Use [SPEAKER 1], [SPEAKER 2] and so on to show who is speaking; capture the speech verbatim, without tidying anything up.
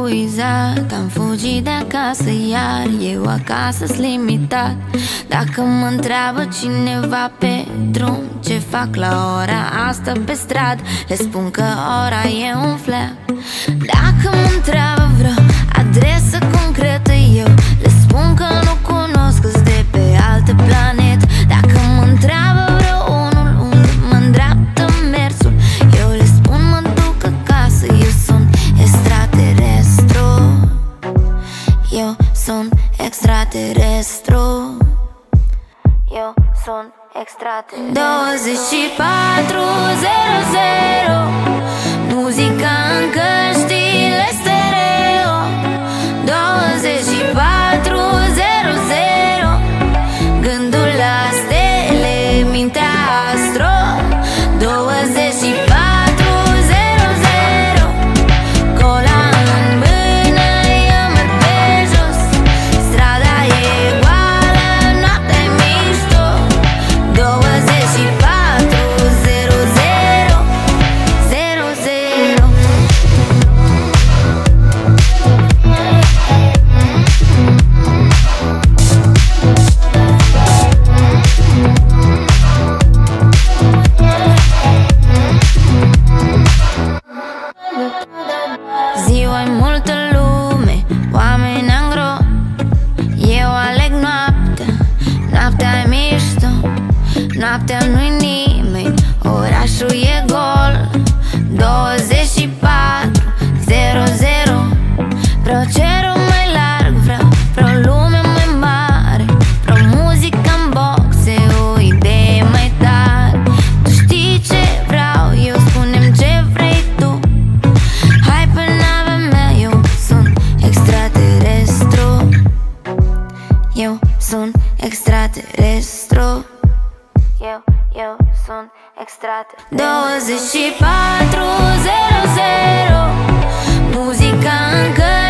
[SPEAKER 1] epuizat, am fugit de acasă, iar eu acasă-s limitat. Dacă mă întreabă cineva pe drum ce fac la ora asta pe stradă, le spun că ora e un fleac. Dacă mă întreabă vreo adresă concretă, eu le spun că nu cunosc, că-s de pe altă planetă. Dacă mă întreabă vreo unul unde mă îndreaptă mersul, eu le spun mă duc acasă, eu sunt extraterestru. Eu sunt extraterestru. Eu sunt extraterestru. douăzeci și patru zero zero, muzica în căștile stereo. douăzeci și patru zero zero, gândul la stele, mintea astro. douăzeci și patru zero zero, cola în mână, eu merg pe jos. Strada e goală, noaptea e mișto. douăzeci și patru zero zero zero zero. Ziua-i multă lume, oameni angro, eu aleg noaptea, noaptea e mișto. Noaptea nu-i nimeni, orașul e gol. douăzeci și patru zero zero, vreau cerul mai larg, vreau, vreau lume mai mare, vreau muzică-n boxe, o idee mai tare. Tu știi ce vreau eu, spune-mi ce vrei tu. Hai pe navea mea, eu sunt extraterestru. Eu sunt extraterestru. Eu, eu sunt extraterestru. douăzeci și patru zero zero, muzica încă